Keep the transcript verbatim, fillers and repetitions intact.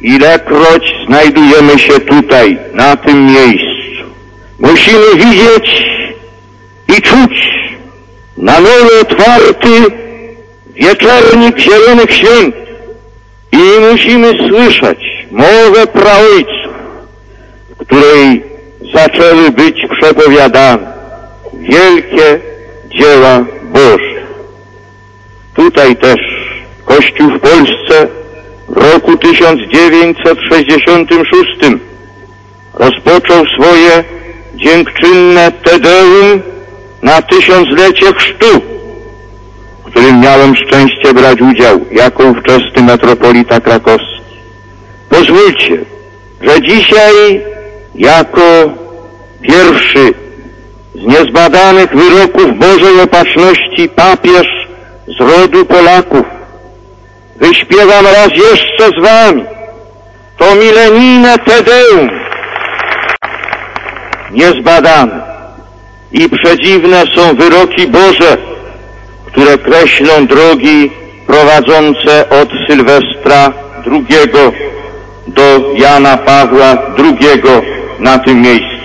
ilekroć znajdujemy się tutaj, na tym miejscu, musimy widzieć i czuć na nowo otwarty wieczornik Zielonych Świąt i musimy słyszeć mowę praojców, w której zaczęły być przepowiadane wielkie dzieła Boże. Tutaj też Kościół w Polsce w roku tysiąc dziewięćset sześćdziesiątym szóstym rozpoczął swoje dziękczynne Te Deum na tysiąclecie chrztu, w którym miałem szczęście brać udział jako ówczesny metropolita krakowski. Pozwólcie, że dzisiaj jako pierwszy z niezbadanych wyroków Bożej Opatrzności papież z rodu Polaków wyśpiewam raz jeszcze z wami to milenijne Te Deum, niezbadane i przedziwne są wyroki Boże, które kreślą drogi prowadzące od Sylwestra drugiego do Jana Pawła drugiego na tym miejscu.